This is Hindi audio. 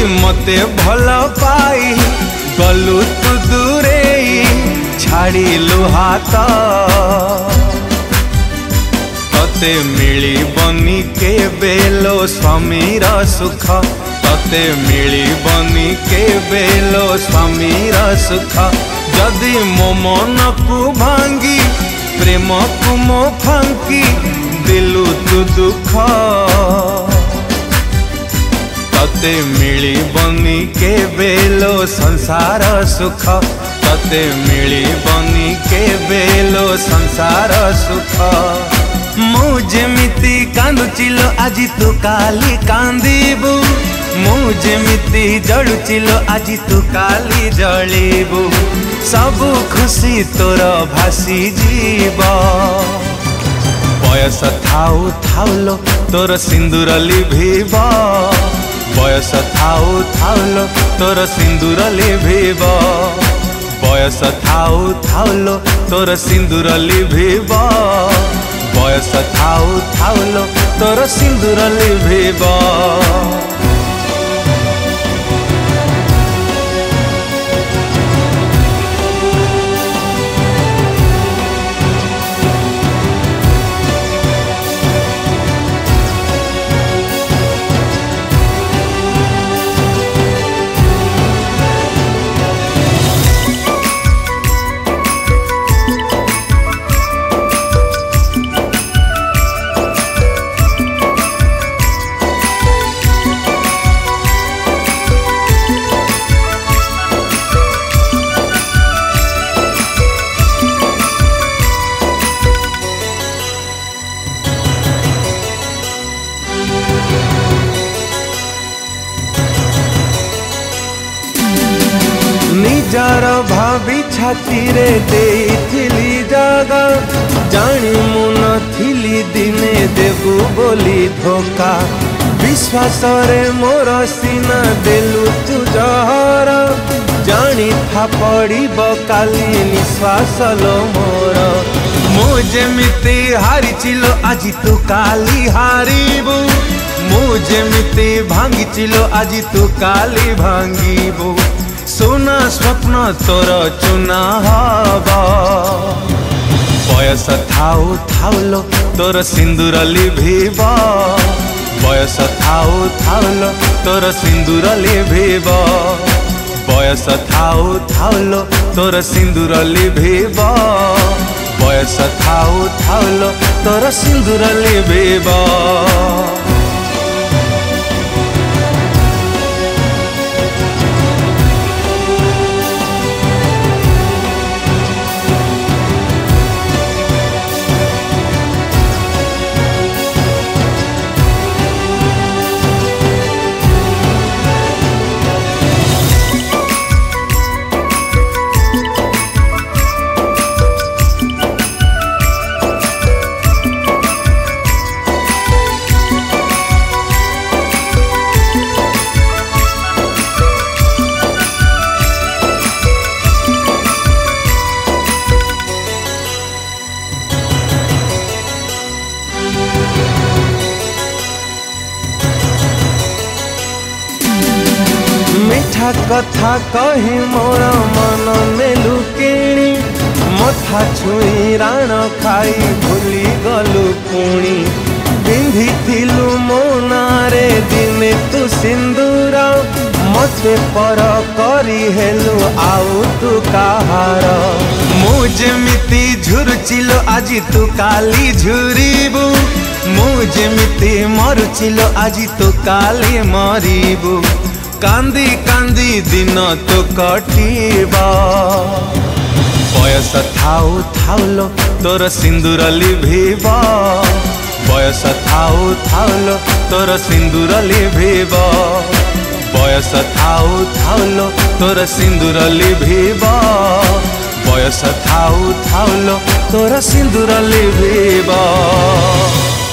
मते भल पाई गलु तू दूरे छाड़िलु हाथ तते मिलिबनी केबेलो स्वामीर सुख तते मिलिबनी केबेलो स्वामीर सुख जदि मो मन को भांगी प्रेम को मो फांकी दिलु तू दुख तते मिलिबनी केबेलो संसार सुख तते मिलिबनी केबेलो संसार सुख मु जेमिति कांदुचिलो आजि तू काली कांदीबू मु जेमिति जलुचिलो आजि तू काली जलिबू सबु खुशी तोर भासी जीव बयस थाउ थाउलो तोर सिंदूर लिभिब बयस थाउ थाउलो तोर सिंदूर लिभिब बयस थाउ थाउलो तोर सिंदूर लिभिब बयस थाउ थाउलो तोर सिंदूर लिभिब निजार भाभी छाती रे देइथिली जागा जानी मु नथिली दिने देबू बोली धोखा विश्वास रे मोर सीना देलु तू जहर जानी था पड़िब काली निश्वास लो मोर मु जेमिति हारिचिलो आजि तू काली हारिबू मु जेमिति भांगिचिलो आजि तू काली भांगिबू सुना स्वप्न तोर चुना हवा बयस थाउ थाउलो तोर सिंदूर लिभिब बयस थाउ थाउलो तोर सिंदूर लिभिब बयस थाउ थाउलो तोर सिंदूर लिभिब बयस थाउ थाउलो तोर सिंदूर लिभिब मिठा कथा कही मोर मन नेलु किणी मथा छुई राण खाई भूली गलु पुणी पिंधिथिलु मो नारे दिने तू सिंदूर मते पर करी हेलु आउ तू काहार मु जेमिति झुरुचिलो आजि तू काली झुरिबू मु जेमिति मरुचिलो आजि तू काली मरिबू कांदी कांदी दिन तो कटिबा बयस थाउ थाउलो तोर सिंदूर लिभिब बयस थाउ थाउलो तोर सिंदूर लिभिब बयस थाउ थाउलो तोर सिंदूर लिभिब बयस थाउ थाउलो तोर सिंदूर लिभिब।